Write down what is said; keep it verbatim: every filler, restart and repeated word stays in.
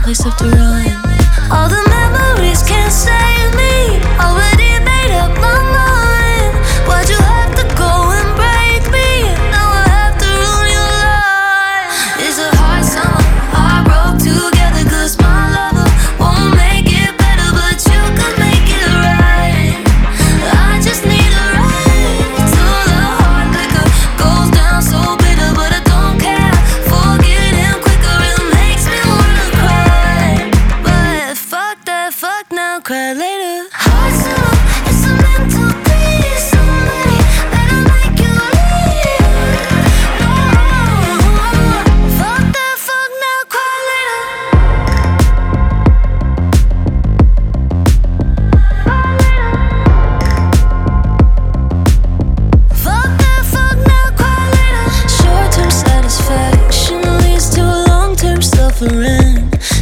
place left to run. All the memories can't save me. Already made up my mind. Why'd you have to go and break me? Now I have to ruin your life. It's a hard summer, heartbroke together, 'cause my lover won't make it better, but you can make it right. I just need a ride till the hard liquor goes down so bitter, but I don't care. Forget him quicker, it makes me wanna cry. But fuck that, fuck now, cry later. Hard summer, it's a mental piece. Somebody better make you leave. No, fuck that, fuck now, cry later. Fuck that, fuck now, cry later. Short-term satisfaction leads to long-term suffering.